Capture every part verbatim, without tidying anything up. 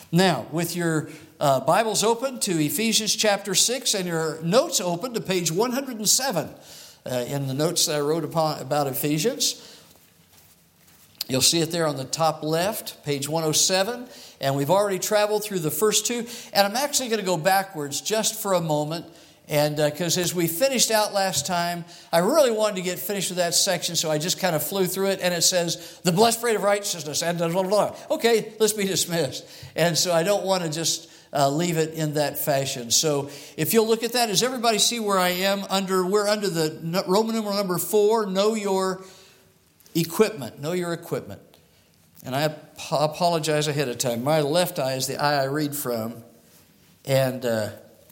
Now, with your uh, Bibles open to Ephesians chapter six and your notes open to page one hundred seven uh, in the notes that I wrote upon, about Ephesians, you'll see it there on the top left, page one oh seven. And we've already traveled through the first two. And I'm actually going to go backwards just for a moment. And because uh, as we finished out last time, I really wanted to get finished with that section, so I just kind of flew through it. And it says, the blessed fruit of righteousness, and blah, blah, blah. Okay, let's be dismissed. And so I don't want to just uh, leave it in that fashion. So if you'll look at that, does everybody see where I am? Under We're under the Roman numeral number four, know your equipment. Know your equipment. And I apologize ahead of time. My left eye is the eye I read from. And... Uh,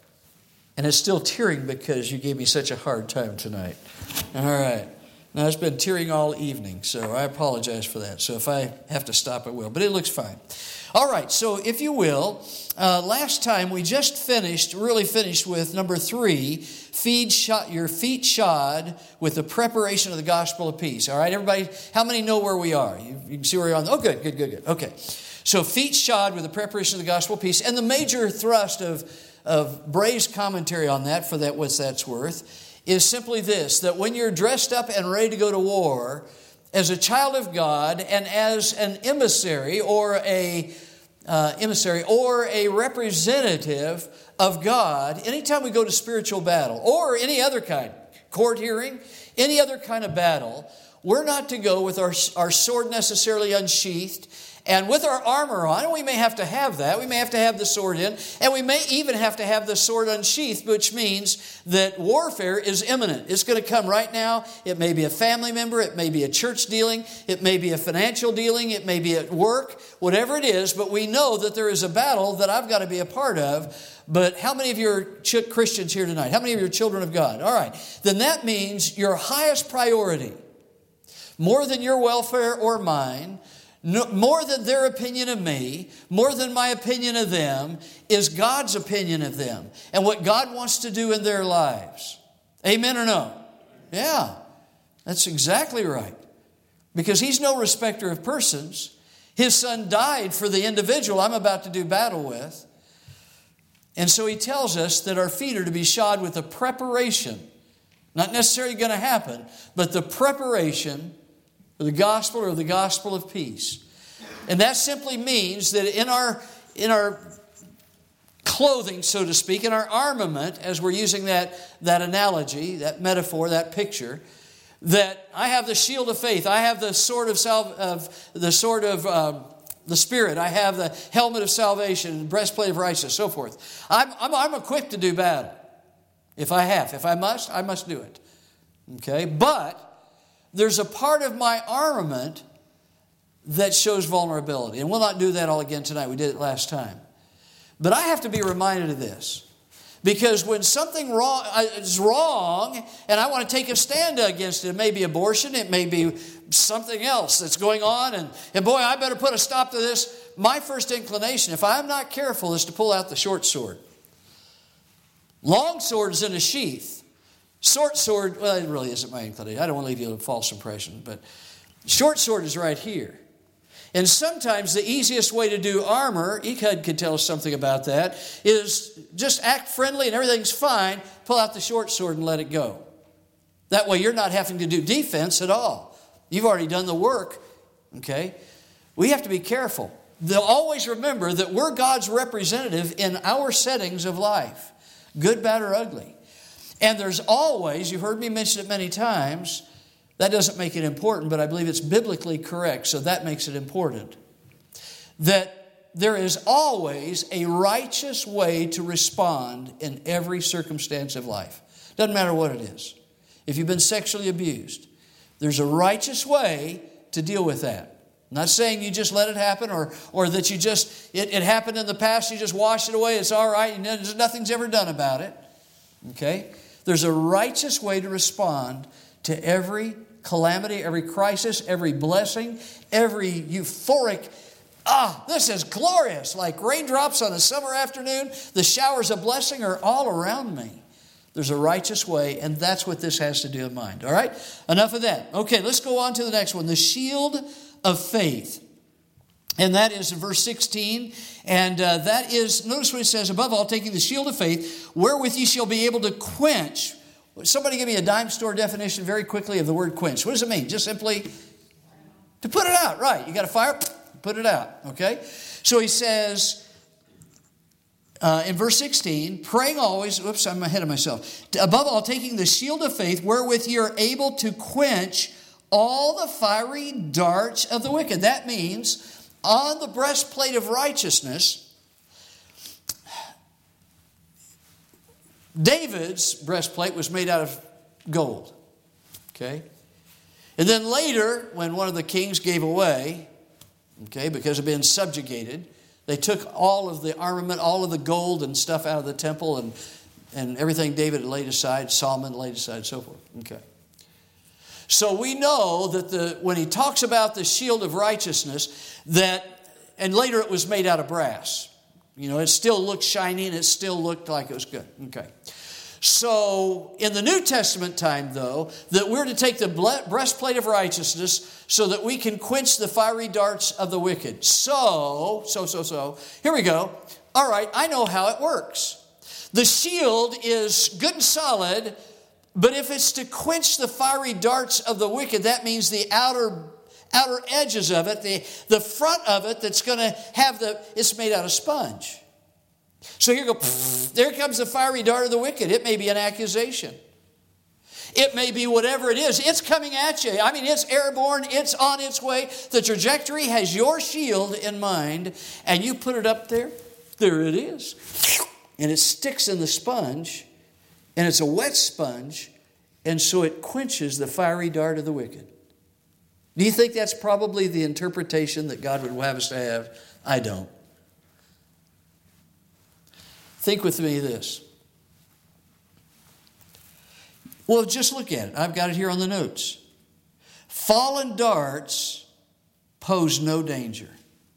And it's still tearing because you gave me such a hard time tonight. All right. Now, it's been tearing all evening, so I apologize for that. So if I have to stop, I will. But it looks fine. All right. So if you will, uh, last time we just finished, really finished with number three, feed shod, your feet shod with the preparation of the gospel of peace. All right, everybody, how many know where we are? You, you can see where you're on. Oh, good, good, good, good. Okay. So feet shod with the preparation of the gospel of peace. And the major thrust of of Bray's commentary on that, for that what that's worth, is simply this, that when you're dressed up and ready to go to war, as a child of God and as an emissary or a uh, emissary or a representative of God, anytime we go to spiritual battle or any other kind, court hearing, any other kind of battle, we're not to go with our, our sword necessarily unsheathed, and with our armor on. We may have to have that. We may have to have the sword in. And we may even have to have the sword unsheathed, which means that warfare is imminent. It's going to come right now. It may be a family member. It may be a church dealing. It may be a financial dealing. It may be at work. Whatever it is. But we know that there is a battle that I've got to be a part of. But how many of you are Christians here tonight? How many of you are children of God? All right. Then that means your highest priority, more than your welfare or mine, No, more than their opinion of me, more than my opinion of them, is God's opinion of them and what God wants to do in their lives. Amen or no? Yeah, that's exactly right. Because He's no respecter of persons. His Son died for the individual I'm about to do battle with. And so He tells us that our feet are to be shod with the preparation, not necessarily going to happen, but the preparation the gospel or the gospel of peace. And that simply means that in our in our clothing, so to speak, in our armament, as we're using that, that analogy, that metaphor, that picture, that I have the shield of faith, I have the sword of sal- of the sword of um, the Spirit, I have the helmet of salvation, the breastplate of righteousness, so forth. I'm, I'm I'm equipped to do battle. If I have, if I must, I must do it. Okay, but there's a part of my armament that shows vulnerability. And we'll not do that all again tonight. We did it last time. But I have to be reminded of this. Because when something wrong is wrong and I want to take a stand against it, it may be abortion, it may be something else that's going on, and, and boy, I better put a stop to this. My first inclination, if I'm not careful, is to pull out the short sword. Long sword is in a sheath. Short sword, well, it really isn't my inclination. I don't want to leave you a false impression, but short sword is right here. And sometimes the easiest way to do armor, Ehud could tell us something about that, is just act friendly and everything's fine, pull out the short sword and let it go. That way you're not having to do defense at all. You've already done the work, okay? We have to be careful. They'll always remember that we're God's representative in our settings of life, good, bad, or ugly. And there's always, you've heard me mention it many times, that doesn't make it important, but I believe it's biblically correct, so that makes it important, that there is always a righteous way to respond in every circumstance of life. Doesn't matter what it is. If you've been sexually abused, there's a righteous way to deal with that. I'm not saying you just let it happen or, or that you just, it, it happened in the past, you just wash it away, it's all right, and nothing's ever done about it. Okay? There's a righteous way to respond to every calamity, every crisis, every blessing, every euphoric, ah, this is glorious, like raindrops on a summer afternoon. The showers of blessing are all around me. There's a righteous way, and that's what this has to do in mind. All right? Enough of that. Okay, let's go on to the next one. The shield of faith. And that is in verse sixteen. And uh, that is, notice what it says, above all, taking the shield of faith, wherewith ye shall be able to quench. Somebody give me a dime store definition very quickly of the word quench. What does it mean? Just simply to put it out, right? You got a fire, put it out, okay? So he says uh, in verse sixteen, praying always, whoops, I'm ahead of myself. Above all, taking the shield of faith, wherewith ye are able to quench all the fiery darts of the wicked. That means on the breastplate of righteousness, David's breastplate was made out of gold. Okay? And then later, when one of the kings gave away, okay, because of being subjugated, they took all of the armament, all of the gold and stuff out of the temple, and, and everything David had laid aside, Solomon laid aside, and so forth. Okay. So we know that the when he talks about the shield of righteousness, that, and later it was made out of brass. You know, it still looked shiny and it still looked like it was good. Okay. So in the New Testament time, though, that we're to take the breastplate of righteousness so that we can quench the fiery darts of the wicked. So, so, so, so, here we go. All right, I know how it works. The shield is good and solid, but if it's to quench the fiery darts of the wicked, that means the outer outer edges of it, the, the front of it that's going to have the, it's made out of sponge. So here you go, there comes the fiery dart of the wicked. It may be an accusation. It may be whatever it is. It's coming at you. I mean, it's airborne. It's on its way. The trajectory has your shield in mind, and you put it up there. There it is. And it sticks in the sponge, and it's a wet sponge, and so it quenches the fiery dart of the wicked. Do you think that's probably the interpretation that God would have us to have? I don't. Think with me this. Well, just look at it. I've got it here on the notes. Fallen darts pose no danger.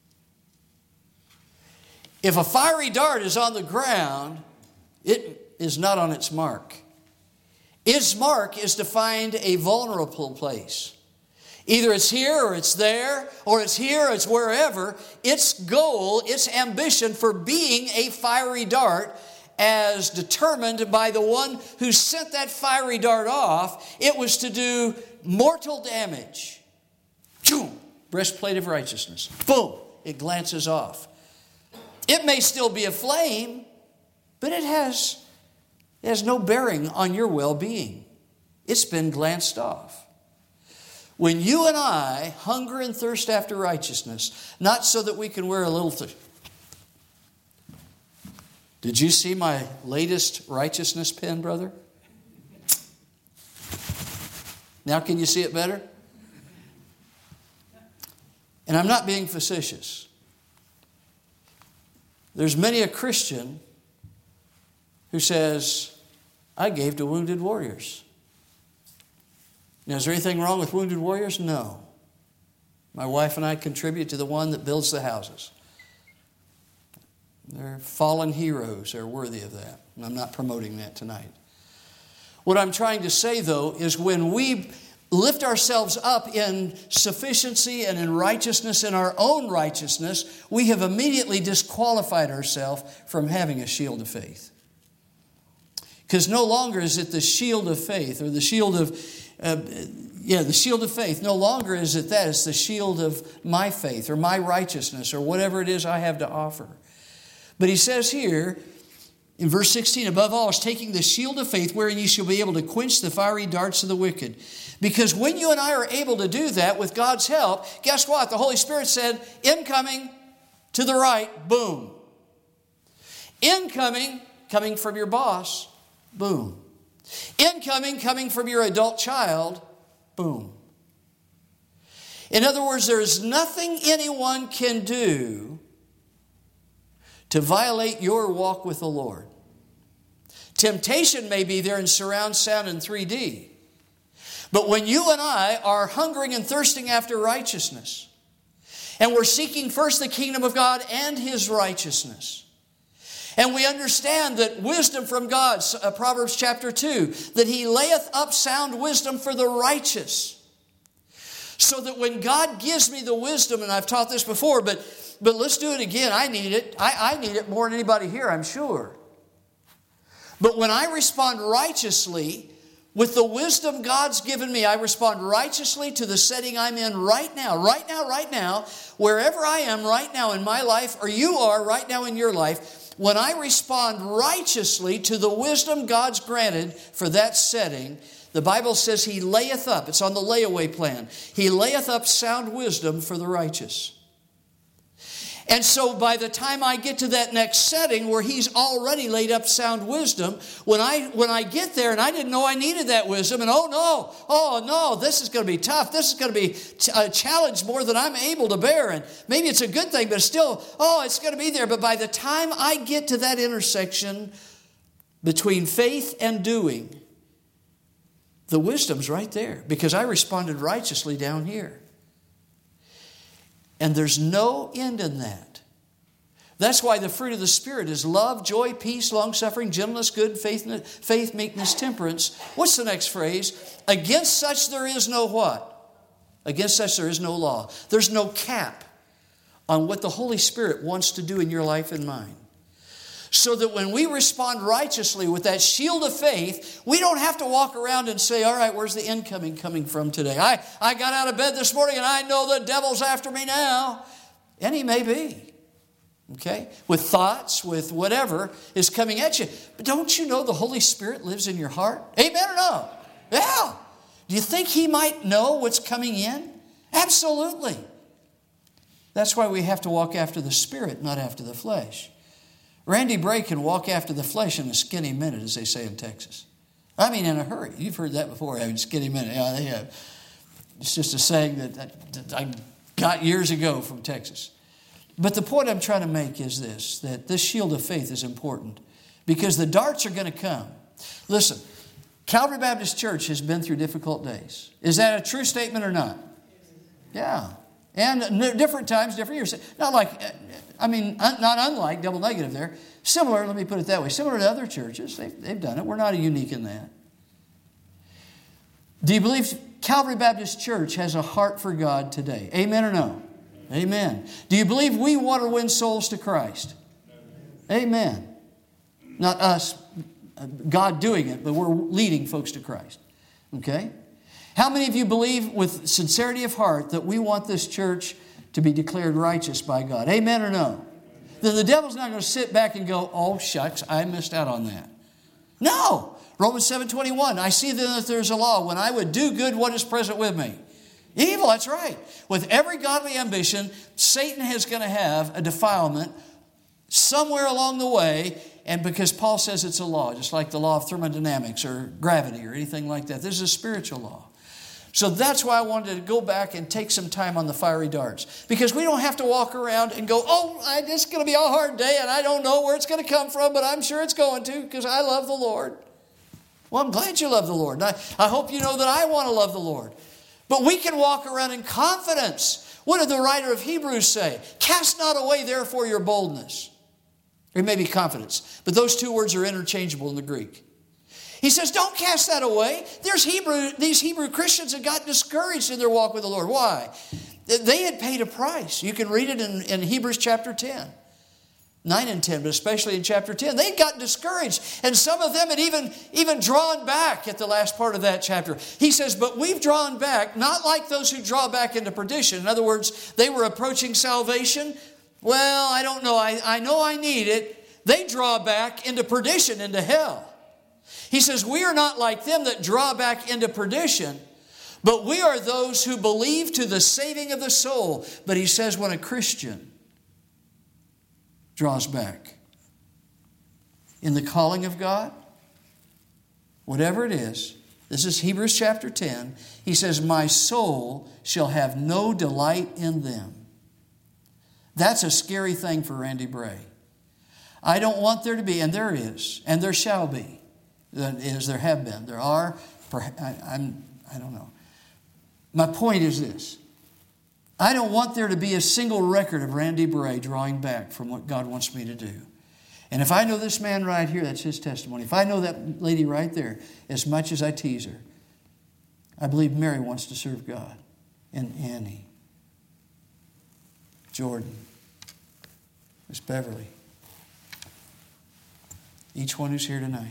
If a fiery dart is on the ground, it is not on its mark. Its mark is to find a vulnerable place. Either it's here or it's there, or it's here or it's wherever. Its goal, its ambition for being a fiery dart, as determined by the one who sent that fiery dart off, it was to do mortal damage. Boom! Breastplate of righteousness. Boom! It glances off. It may still be a flame, but it has, it has no bearing on your well-being. It's been glanced off. When you and I hunger and thirst after righteousness, not so that we can wear a little... Th- Did you see my latest righteousness pen, brother? Now can you see it better? And I'm not being facetious. There's many a Christian who says, I gave to Wounded Warriors. Now, is there anything wrong with Wounded Warriors? No. My wife and I contribute to the one that builds the houses. They're fallen heroes. They're worthy of that. And I'm not promoting that tonight. What I'm trying to say, though, is when we lift ourselves up in sufficiency and in righteousness, in our own righteousness, we have immediately disqualified ourselves from having a shield of faith. Because no longer is it the shield of faith or the shield of... Uh, yeah, the shield of faith. No longer is it that. It's the shield of my faith or my righteousness or whatever it is I have to offer. But he says here in verse sixteen, above all is taking the shield of faith wherein ye shall be able to quench the fiery darts of the wicked. Because when you and I are able to do that with God's help, guess what? The Holy Spirit said, incoming to the right, boom. Incoming, coming from your boss, boom. Incoming, coming from your adult child, boom. In other words, there is nothing anyone can do to violate your walk with the Lord. Temptation may be there in surround sound in three D. But when you and I are hungering and thirsting after righteousness, and we're seeking first the kingdom of God and His righteousness, and we understand that wisdom from God, uh, Proverbs chapter two, that He layeth up sound wisdom for the righteous. So that when God gives me the wisdom, and I've taught this before, but, but let's do it again. I need it. I, I need it more than anybody here, I'm sure. But when I respond righteously with the wisdom God's given me, I respond righteously to the setting I'm in right now, right now, right now, wherever I am right now in my life, or you are right now in your life. When I respond righteously to the wisdom God's granted for that setting, the Bible says He layeth up, it's on the layaway plan, He layeth up sound wisdom for the righteous. And so by the time I get to that next setting where He's already laid up sound wisdom, when I when I get there and I didn't know I needed that wisdom, and oh no, oh no, this is going to be tough. This is going to be a challenge more than I'm able to bear. And maybe it's a good thing, but still, oh, it's going to be there. But by the time I get to that intersection between faith and doing, the wisdom's right there because I responded righteously down here. And there's no end in that. That's why the fruit of the Spirit is love, joy, peace, long-suffering, gentleness, good, faith, faith, meekness, temperance. What's the next phrase? Against such there is no what? Against such there is no law. There's no cap on what the Holy Spirit wants to do in your life and mine. So that when we respond righteously with that shield of faith, we don't have to walk around and say, all right, where's the incoming coming from today? I, I got out of bed this morning and I know the devil's after me now. And he may be. Okay? With thoughts, with whatever is coming at you. But don't you know the Holy Spirit lives in your heart? Amen or no? Yeah. Do you think He might know what's coming in? Absolutely. That's why we have to walk after the Spirit, not after the flesh. Randy Bray can walk after the flesh in a skinny minute, as they say in Texas. I mean, in a hurry. You've heard that before, having a skinny minute. Yeah, they have. It's just a saying that, that, that I got years ago from Texas. But the point I'm trying to make is this, that this shield of faith is important because the darts are going to come. Listen, Calvary Baptist Church has been through difficult days. Is that a true statement or not? Yeah. And different times, different years. Not like, I mean, not unlike, double negative there. Similar, let me put it that way, similar to other churches. They've, they've done it. We're not unique in that. Do you believe Calvary Baptist Church has a heart for God today? Amen or no? Amen. Do you believe we want to win souls to Christ? Amen. Not us, God doing it, but we're leading folks to Christ. Okay? How many of you believe with sincerity of heart that we want this church to be declared righteous by God? Amen or no? Then the devil's not going to sit back and go, oh, shucks, I missed out on that. No. Romans seven twenty-one, I see then that there's a law. When I would do good, what is present with me? Evil, that's right. With every godly ambition, Satan is going to have a defilement somewhere along the way. And because Paul says it's a law, just like the law of thermodynamics or gravity or anything like that. This is a spiritual law. So that's why I wanted to go back and take some time on the fiery darts. Because we don't have to walk around and go, oh, it's going to be a hard day and I don't know where it's going to come from, but I'm sure it's going to because I love the Lord. Well, I'm glad you love the Lord. And I, I hope you know that I want to love the Lord. But we can walk around in confidence. What did the writer of Hebrews say? Cast not away, therefore, your boldness. Or maybe confidence. But those two words are interchangeable in the Greek. He says, don't cast that away. There's Hebrew, these Hebrew Christians that got discouraged in their walk with the Lord. Why? They had paid a price. You can read it in, in Hebrews chapter ten. nine and ten, but especially in chapter ten. They'd gotten discouraged. And some of them had even, even drawn back at the last part of that chapter. He says, but we've drawn back, not like those who draw back into perdition. In other words, they were approaching salvation. Well, I don't know. I, I know I need it. They draw back into perdition, into hell. He says, we are not like them that draw back into perdition, but we are those who believe to the saving of the soul. But he says when a Christian draws back in the calling of God, whatever it is, this is Hebrews chapter ten, he says, my soul shall have no delight in them. That's a scary thing for Randy Bray. I don't want there to be, and there is, and there shall be. That is, there have been. There are, I, I'm, I don't know. My point is this. I don't want there to be a single record of Randy Bray drawing back from what God wants me to do. And if I know this man right here, that's his testimony. If I know that lady right there, as much as I tease her, I believe Mary wants to serve God. and Annie, Jordan, Miss Beverly, each one who's here tonight.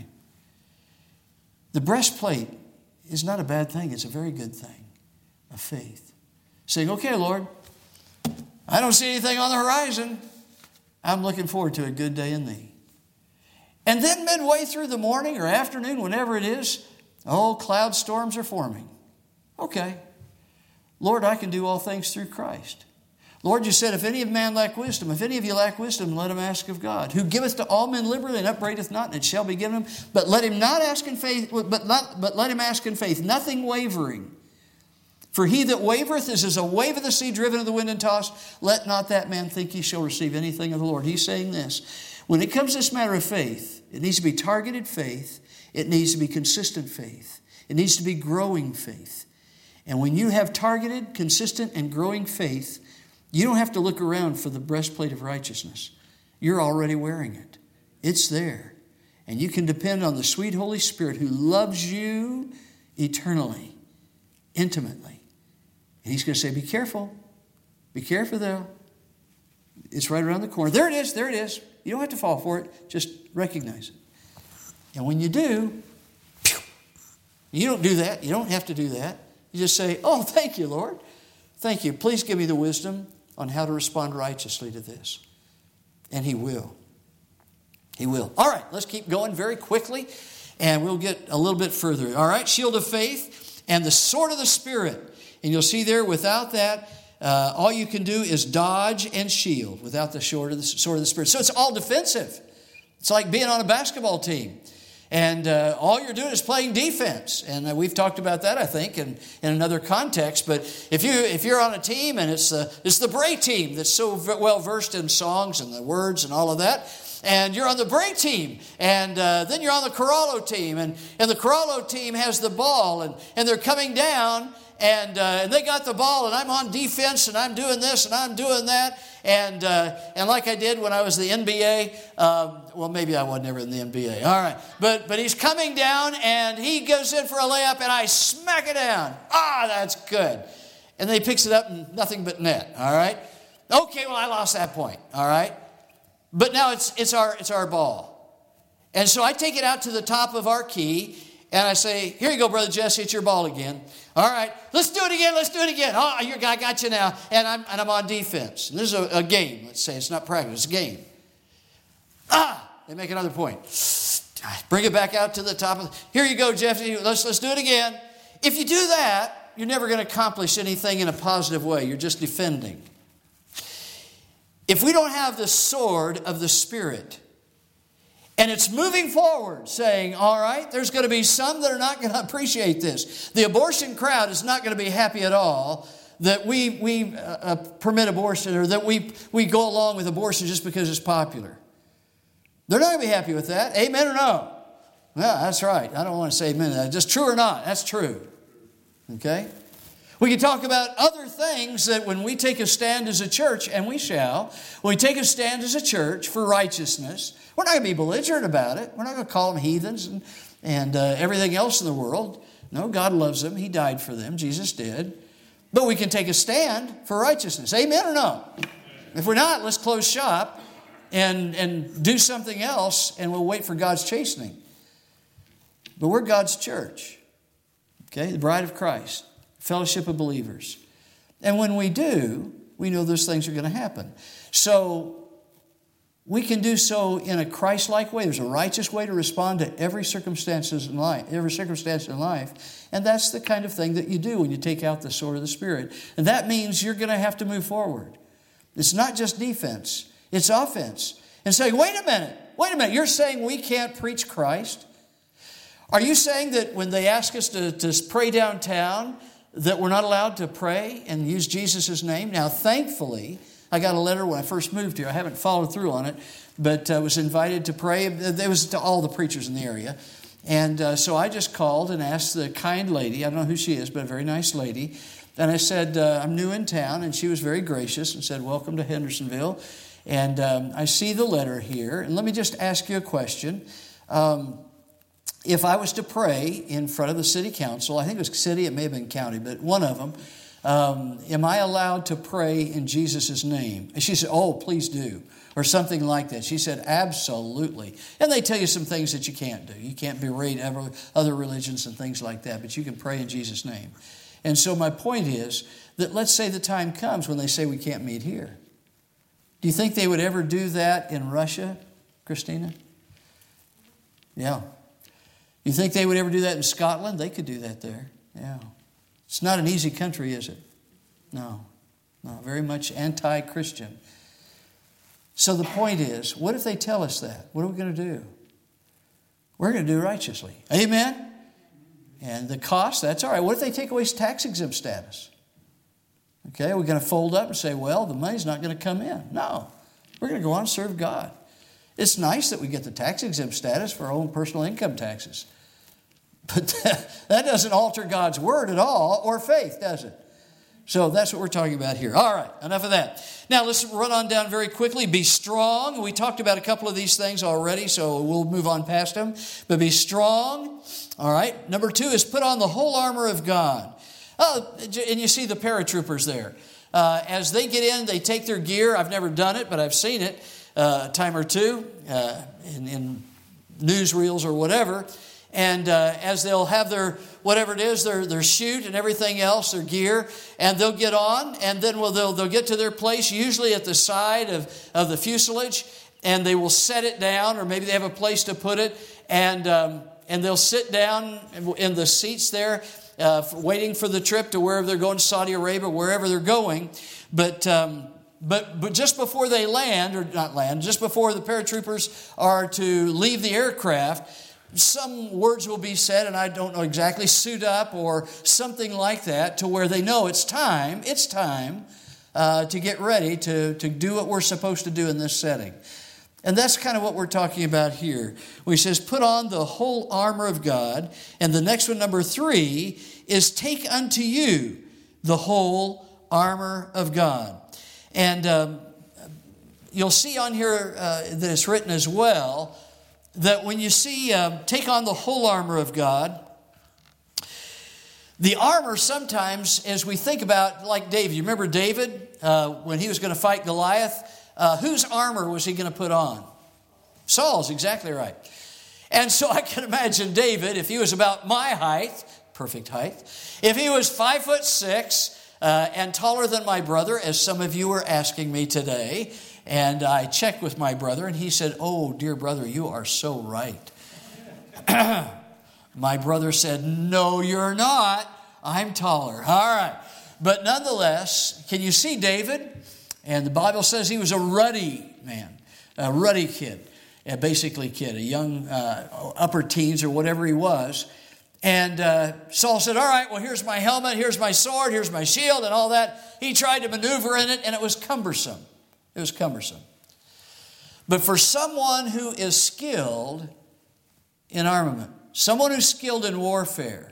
The breastplate is not a bad thing. It's a very good thing of faith. Saying, okay, Lord, I don't see anything on the horizon. I'm looking forward to a good day in Thee. And then midway through the morning or afternoon, whenever it is, oh, cloud storms are forming. Okay. Lord, I can do all things through Christ. Lord, you said, if any of man lack wisdom, if any of you lack wisdom, let him ask of God, who giveth to all men liberally and upbraideth not, and it shall be given him. But let him not ask in faith, but not, but let him ask in faith, nothing wavering. For he that wavereth is as a wave of the sea driven of the wind and tossed. Let not that man think he shall receive anything of the Lord. He's saying this. When it comes to this matter of faith, it needs to be targeted faith. It needs to be consistent faith. It needs to be growing faith. And when you have targeted, consistent, and growing faith, you don't have to look around for the breastplate of righteousness. You're already wearing it. It's there. And you can depend on the sweet Holy Spirit who loves you eternally, intimately. And He's going to say, be careful. Be careful, though. It's right around the corner. There it is. There it is. You don't have to fall for it. Just recognize it. And when you do, you don't do that. You don't have to do that. You just say, oh, thank you, Lord. Thank you. Please give me the wisdom on how to respond righteously to this. And He will. He will. All right, let's keep going very quickly, and we'll get a little bit further. All right, shield of faith and the sword of the Spirit. And you'll see there, without that, uh, all you can do is dodge and shield without the sword of the, sword of the Spirit. So it's all defensive. It's like being on a basketball team. And uh, all you're doing is playing defense. And uh, we've talked about that, I think, in, in another context. But if, you, if you're on a team and it's, uh, it's the Bray team that's so well versed in songs and the words and all of that, and you're on the Bray team, and uh, then you're on the Corallo team, and, and the Corallo team has the ball, and, and they're coming down, and, uh, and they got the ball, and I'm on defense, and I'm doing this, and I'm doing that. And uh, and like I did when I was in the N B A, um, well, maybe I wasn't ever in the N B A. All right. But but he's coming down, and he goes in for a layup, and I smack it down. Ah, that's good. And then he picks it up, and nothing but net. All right. Okay, well, I lost that point. All right. But now it's it's our it's our ball. And so I take it out to the top of our key, and I say, here you go, Brother Jesse, it's your ball again. All right, let's do it again, let's do it again. Oh, your guy got you now, and I'm, and I'm on defense. And this is a, a game, let's say. It's not practice, it's a game. Ah, they make another point. Bring it back out to the top. of Here you go, Jesse, let's, let's do it again. If you do that, you're never going to accomplish anything in a positive way. You're just defending. If we don't have the sword of the Spirit, and it's moving forward, saying, all right, there's going to be some that are not going to appreciate this. The abortion crowd is not going to be happy at all that we we uh, permit abortion, or that we, we go along with abortion just because it's popular. They're not going to be happy with that. Amen or no? Yeah, that's right. I don't want to say amen. Just true or not? That's true. Okay? We can talk about other things that when we take a stand as a church, and we shall, when we take a stand as a church for righteousness, we're not going to be belligerent about it. We're not going to call them heathens and, and uh, everything else in the world. No, God loves them. He died for them. Jesus did. But we can take a stand for righteousness. Amen or no? If we're not, let's close shop and, and do something else, and we'll wait for God's chastening. But we're God's church. Okay? The bride of Christ. Fellowship of believers. And when we do, we know those things are going to happen. So we can do so in a Christ-like way. There's a righteous way to respond to every circumstances in life, every circumstance in life. And that's the kind of thing that you do when you take out the sword of the Spirit. And that means you're going to have to move forward. It's not just defense. It's offense. And saying, wait a minute, wait a minute. You're saying we can't preach Christ? Are you saying that when they ask us to, to pray downtown, that we're not allowed to pray and use Jesus' name? Now, thankfully, I got a letter when I first moved here. I haven't followed through on it, but I was invited to pray. It was to all the preachers in the area. And uh, so I just called and asked the kind lady, I don't know who she is, but a very nice lady. And I said, uh, I'm new in town. And she was very gracious and said, welcome to Hendersonville. And um, I see the letter here. And let me just ask you a question. Um, If I was to pray in front of the city council, I think it was city, it may have been county, but one of them, um, am I allowed to pray in Jesus' name? And she said, oh, please do. Or something like that. She said, absolutely. And they tell you some things that you can't do. You can't berate other religions and things like that, but you can pray in Jesus' name. And so my point is that let's say the time comes when they say we can't meet here. Do you think they would ever do that in Russia, Christina? Yeah. You think they would ever do that in Scotland? They could do that there. Yeah. It's not an easy country, is it? No. No, very much anti-Christian. So the point is, what if they tell us that? What are we going to do? We're going to do righteously. Amen? And the cost, that's all right. What if they take away tax-exempt status? Okay, we're going to fold up and say, well, the money's not going to come in. No. We're going to go on and serve God. It's nice that we get the tax-exempt status for our own personal income taxes. But that doesn't alter God's word at all, or faith, does it? So that's what we're talking about here. All right, enough of that. Now let's run on down very quickly. Be strong. We talked about a couple of these things already, so we'll move on past them. But be strong. All right. Number two is put on the whole armor of God. Oh, and you see the paratroopers there. Uh, as they get in, they take their gear. I've never done it, but I've seen it uh, a time or two uh, in, in newsreels or whatever. And uh, as they'll have their, whatever it is, their, their chute and everything else, their gear, and they'll get on, and then we'll, they'll, they'll get to their place, usually at the side of, of the fuselage, and they will set it down, or maybe they have a place to put it, and um, and they'll sit down in the seats there, uh, waiting for the trip to wherever they're going, Saudi Arabia, wherever they're going. But um, but but just before they land, or not land, just before the paratroopers are to leave the aircraft, some words will be said, and I don't know exactly, suit up or something like that, to where they know it's time, it's time uh, to get ready to, to do what we're supposed to do in this setting. And that's kind of what we're talking about here. Where he says, put on the whole armor of God. And the next one, number three, is take unto you the whole armor of God. And um, you'll see on here uh, that it's written as well, that when you see, uh, take on the whole armor of God, the armor sometimes, as we think about, like David, you remember David, uh, when he was going to fight Goliath, uh, whose armor was he going to put on? Saul's, exactly right. And so I can imagine David, if he was about my height, perfect height, if he was five foot six uh, and taller than my brother, as some of you were asking me today, and I checked with my brother, and he said, oh, dear brother, you are so right. My brother said, no, you're not. I'm taller. All right. But nonetheless, can you see David? And the Bible says he was a ruddy man, a ruddy kid, a basically kid, a young uh, upper teens or whatever he was. And uh, Saul said, all right, well, here's my helmet, here's my sword, here's my shield and all that. He tried to maneuver in it, and it was cumbersome. It was cumbersome. But for someone who is skilled in armament, someone who's skilled in warfare,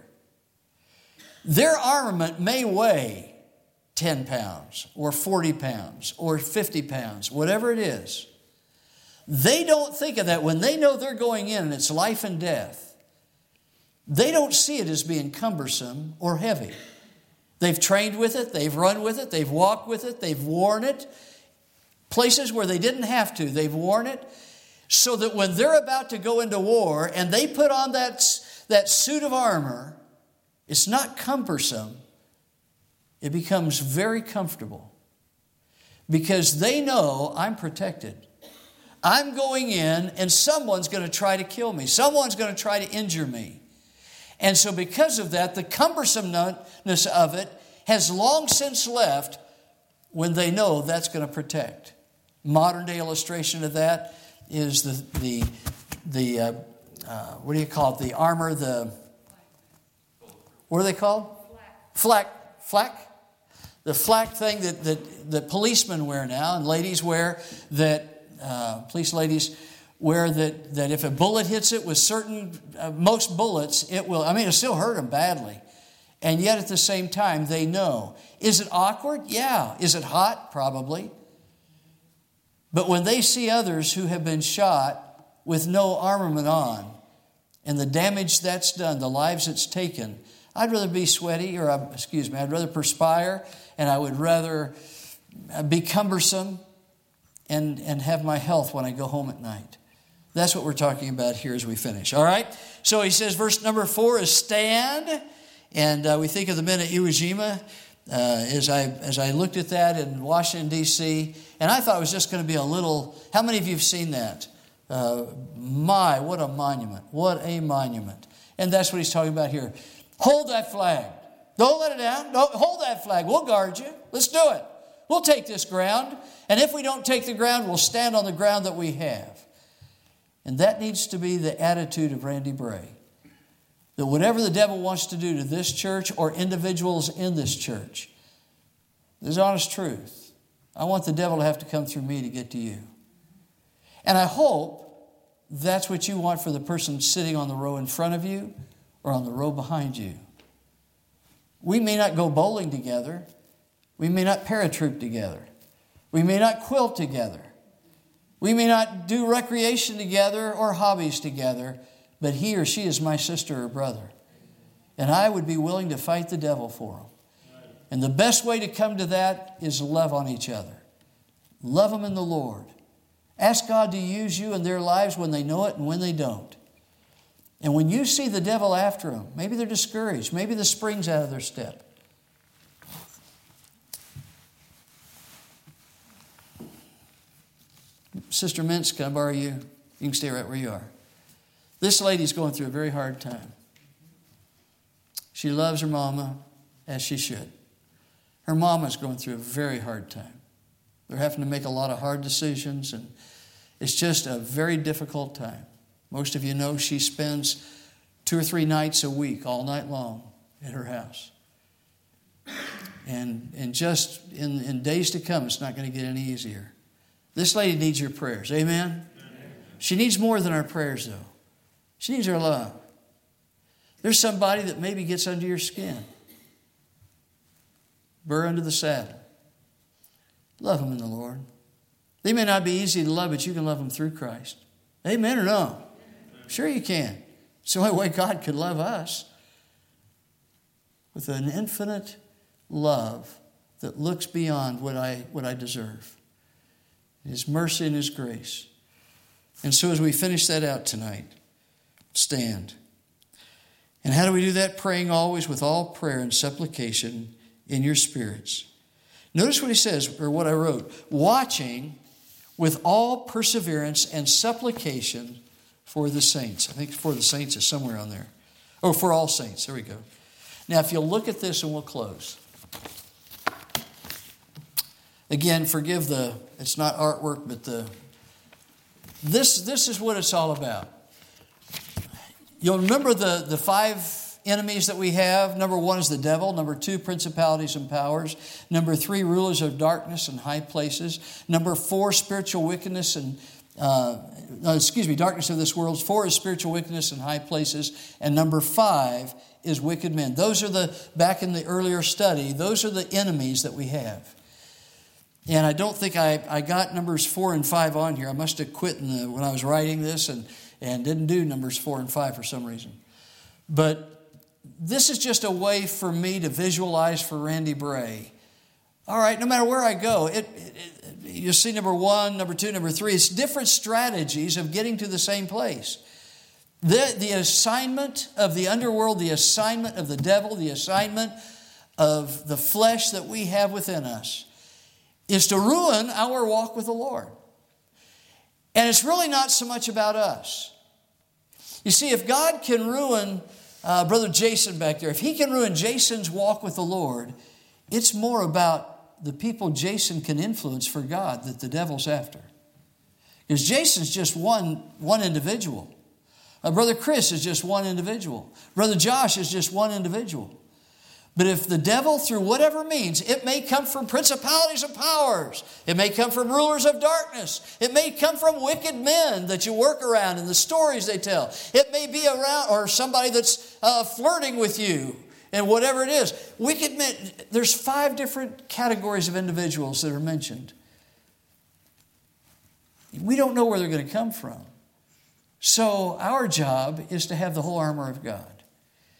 their armament may weigh ten pounds or forty pounds or fifty pounds, whatever it is. They don't think of that when they know they're going in and it's life and death. They don't see it as being cumbersome or heavy. They've trained with it, they've run with it, they've walked with it, they've worn it. Places where they didn't have to, they've worn it, so that when they're about to go into war and they put on that, that suit of armor, it's not cumbersome. It becomes very comfortable because they know I'm protected. I'm going in and someone's going to try to kill me. Someone's going to try to injure me. And so because of that, the cumbersomeness of it has long since left when they know that's going to protect. Modern day illustration of that is the the the uh, uh, what do you call it? The armor, the what are they called? Flak, flak, the flak thing that that that policemen wear now and ladies wear. That uh, police ladies wear. That that if a bullet hits it with certain uh, most bullets, it will. I mean, it'll still hurt them badly, and yet at the same time they know. Is it awkward? Yeah. Is it hot? Probably. But when they see others who have been shot with no armament on, and the damage that's done, the lives it's taken, I'd rather be sweaty, or uh, excuse me, I'd rather perspire, and I would rather be cumbersome and, and have my health when I go home at night. That's what we're talking about here as we finish. All right? So he says, verse number four is stand. And uh, we think of the men at Iwo Jima. Uh, as I as I looked at that in Washington, D C, and I thought it was just going to be a little... How many of you have seen that? Uh, my, what a monument. What a monument. And that's what he's talking about here. Hold that flag. Don't let it down. Don't, hold that flag. We'll guard you. Let's do it. We'll take this ground. And if we don't take the ground, we'll stand on the ground that we have. And that needs to be the attitude of Randy Bray. That whatever the devil wants to do to this church or individuals in this church, this is honest truth. I want the devil to have to come through me to get to you. And I hope that's what you want for the person sitting on the row in front of you or on the row behind you. We may not go bowling together. We may not paratroop together. We may not quilt together. We may not do recreation together or hobbies together, but he or she is my sister or brother. And I would be willing to fight the devil for them. And the best way to come to that is love on each other. Love them in the Lord. Ask God to use you in their lives when they know it and when they don't. And when you see the devil after them, maybe they're discouraged, maybe the spring's out of their step. Sister Mintz, can I borrow you? You can stay right where you are. This lady's going through a very hard time. She loves her mama as she should. Her mama's going through a very hard time. They're having to make a lot of hard decisions, and it's just a very difficult time. Most of you know she spends two or three nights a week, all night long, at her house. And, and just in, in days to come, it's not going to get any easier. This lady needs your prayers. Amen? Amen? She needs more than our prayers, though. She needs our love. There's somebody that maybe gets under your skin. Burr under the saddle. Love them in the Lord. They may not be easy to love, but you can love them through Christ. Amen or no? Sure you can. It's the only way God could love us. With an infinite love that looks beyond what I, what I deserve. His mercy and His grace. And so as we finish that out tonight, stand. And how do we do that? Praying always with all prayer and supplication in your spirits. Notice what he says, or what I wrote. Watching with all perseverance and supplication for the saints. I think for the saints is somewhere on there. Oh, for all saints. There we go. Now, if you'll look at this and we'll close. Again, forgive the, it's not artwork, but the, this, this is what it's all about. You'll remember the, the five enemies that we have. Number one is the devil. Number two, principalities and powers. Number three, rulers of darkness in high places. Number four, spiritual wickedness and, uh, excuse me, darkness of this world. Four is spiritual wickedness in high places. And number five is wicked men. Those are the, back in the earlier study, those are the enemies that we have. And I don't think I, I got numbers four and five on here. I must have quit in the, when I was writing this and, and didn't do numbers four and five for some reason. But this is just a way for me to visualize for Randy Bray. All right, no matter where I go, it, it, it, you'll see number one, number two, number three. It's different strategies of getting to the same place. The, the assignment of the underworld, the assignment of the devil, the assignment of the flesh that we have within us is to ruin our walk with the Lord. And it's really not so much about us. You see, if God can ruin uh, Brother Jason back there, if he can ruin Jason's walk with the Lord, it's more about the people Jason can influence for God that the devil's after. Because Jason's just one, one individual. Uh, Brother Chris is just one individual. Brother Josh is just one individual. But if the devil, through whatever means, it may come from principalities and powers. It may come from rulers of darkness. It may come from wicked men that you work around and the stories they tell. It may be around, or somebody that's uh, flirting with you and whatever it is. Wicked men, there's five different categories of individuals that are mentioned. We don't know where they're going to come from. So our job is to have the whole armor of God.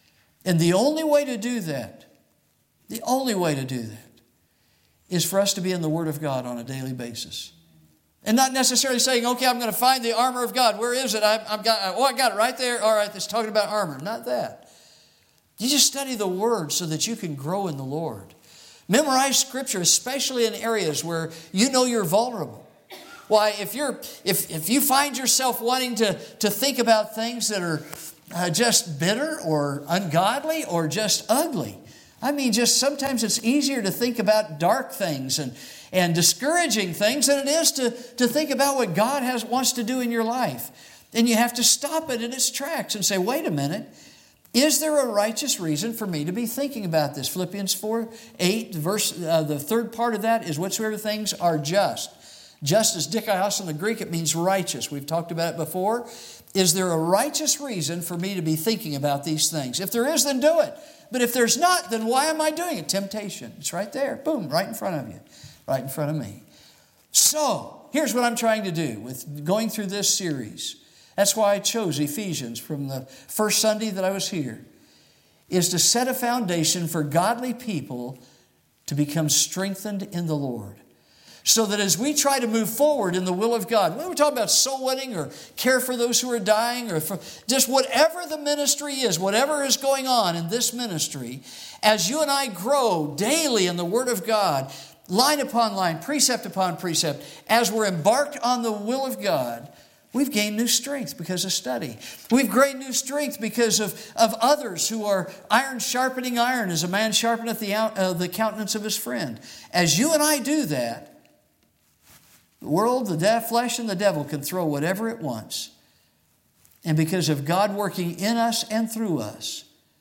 And the only way to do that, the only way to do that, is for us to be in the Word of God on a daily basis. And not necessarily saying, okay, I'm going to find the armor of God. Where is it? I've, I've got, oh, I got it right there. All right, it's talking about armor. Not that. You just study the Word so that you can grow in the Lord. Memorize Scripture, especially in areas where you know you're vulnerable. Why, if you're if if you find yourself wanting to, to think about things that are uh, just bitter or ungodly or just ugly, I mean, just sometimes it's easier to think about dark things and, and discouraging things than it is to, to think about what God has wants to do in your life. And you have to stop it in its tracks and say, wait a minute, is there a righteous reason for me to be thinking about this? Philippians four, eight, verse, uh, the third part of that is whatsoever things are just. Just as dikaios in the Greek, it means righteous. We've talked about it before. Is there a righteous reason for me to be thinking about these things? If there is, then do it. But if there's not, then why am I doing it? Temptation. It's right there. Boom, right in front of you. Right in front of me. So, here's what I'm trying to do with going through this series. That's why I chose Ephesians from the first Sunday that I was here. Is to set a foundation for godly people to become strengthened in the Lord. So that as we try to move forward in the will of God, when we're talking about soul winning or care for those who are dying or for just whatever the ministry is, whatever is going on in this ministry, as you and I grow daily in the Word of God, line upon line, precept upon precept, as we're embarked on the will of God, we've gained new strength because of study. We've gained new strength because of, of others who are iron sharpening iron as a man sharpeneth the, uh, the countenance of his friend. As you and I do that, the world, the death, flesh, and the devil can throw whatever it wants. And because of God working in us and through us,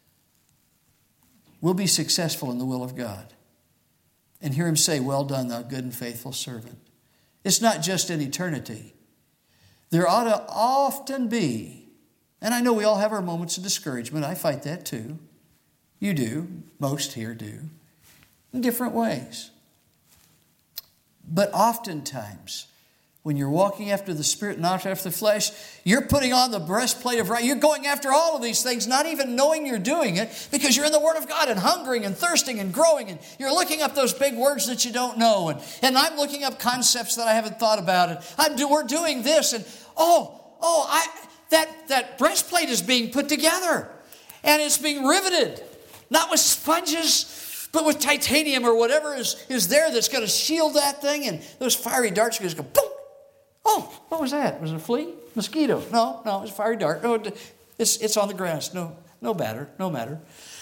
we'll be successful in the will of God. And hear Him say, well done, thou good and faithful servant. It's not just in eternity. There ought to often be, and I know we all have our moments of discouragement. I fight that too. You do. Most here do. In different ways. But oftentimes, when you're walking after the Spirit, not after the flesh, you're putting on the breastplate of right. You're going after all of these things, not even knowing you're doing it, because you're in the Word of God and hungering and thirsting and growing, and you're looking up those big words that you don't know, and, and I'm looking up concepts that I haven't thought about, and I'm do, we're doing this, and oh, oh, I that that breastplate is being put together, and it's being riveted, not with sponges, but with titanium or whatever is, is there that's going to shield that thing, and those fiery darts are going to go boom. Oh, what was that? Was it a flea? Mosquito? No, no, it was a fiery dart. No, it's it's on the grass. No, no matter, no matter.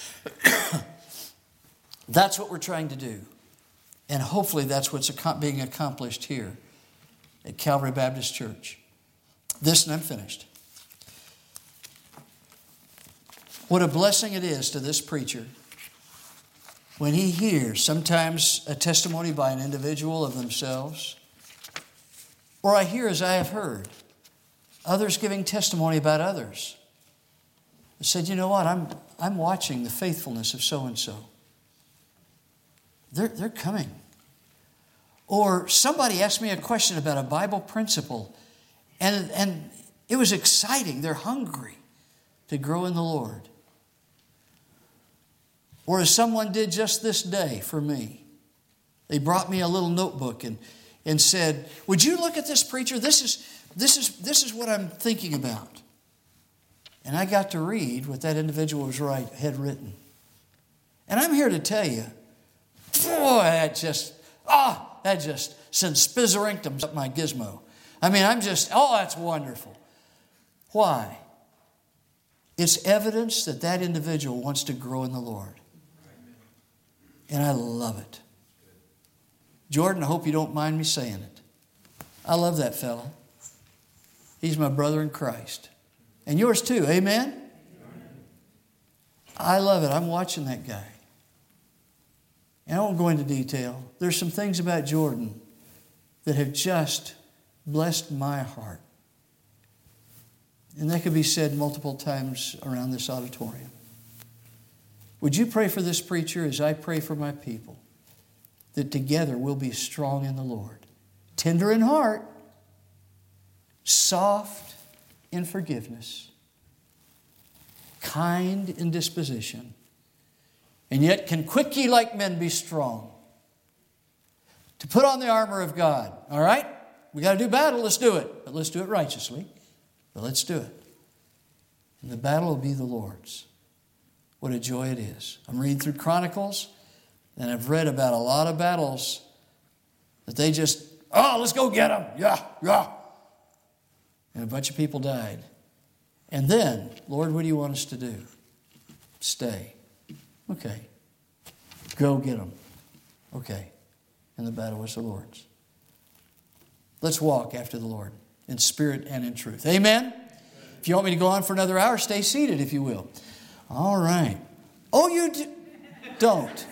That's what we're trying to do, and hopefully that's what's being accomplished here at Calvary Baptist Church. This, and I'm finished. What a blessing it is to this preacher when he hears sometimes a testimony by an individual of themselves, or I hear, as I have heard, others giving testimony about others. I said, you know what, I'm I'm watching the faithfulness of so-and-so. They're, they're coming. Or somebody asked me a question about a Bible principle, and, and it was exciting. They're hungry to grow in the Lord. Or as someone did just this day for me. They brought me a little notebook and, and said, would you look at this, preacher? This is, this is, this is what I'm thinking about. And I got to read what that individual was right, had written. And I'm here to tell you, boy, that just, ah, oh, that just sends spizzerinctums up my gizmo. I mean, I'm just, oh, that's wonderful. Why? It's evidence that that individual wants to grow in the Lord. And I love it. Jordan, I hope you don't mind me saying it. I love that fella. He's my brother in Christ. And yours too, amen? Amen? I love it. I'm watching that guy. And I won't go into detail. There's some things about Jordan that have just blessed my heart. And that could be said multiple times around this auditorium. Would you pray for this preacher as I pray for my people, that together we'll be strong in the Lord, tender in heart, soft in forgiveness, kind in disposition, and yet can quick ye like men be strong. To put on the armor of God. All right? We got to do battle. Let's do it. But let's do it righteously. But let's do it. And the battle will be the Lord's. What a joy it is. I'm reading through Chronicles, and I've read about a lot of battles that they just, oh, let's go get them. Yeah, yeah. And a bunch of people died. And then, Lord, what do you want us to do? Stay. Okay. Go get them. Okay. And the battle was the Lord's. Let's walk after the Lord in spirit and in truth. Amen? Amen? If you want me to go on for another hour, stay seated if you will. All right. Oh, you d- don't.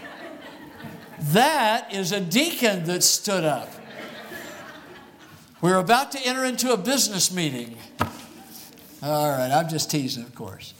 That is a deacon that stood up. We're about to enter into a business meeting. All right, I'm just teasing, of course.